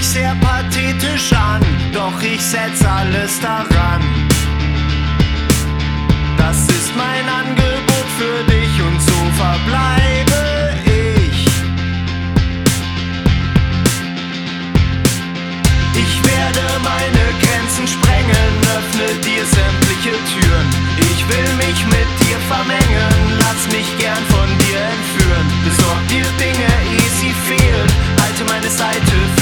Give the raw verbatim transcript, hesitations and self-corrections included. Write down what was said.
sehr pathetisch an, doch ich setz alles daran. Das ist mein Angebot für dich und so verbleibe ich. Ich werde meine Grenzen sprengen, öffne dir sämtliche Türen. Ich will mich mit dir vermengen, lass mich gern von dir entführen. Besorg dir Dinge, ehe sie fehlen, halte meine Seite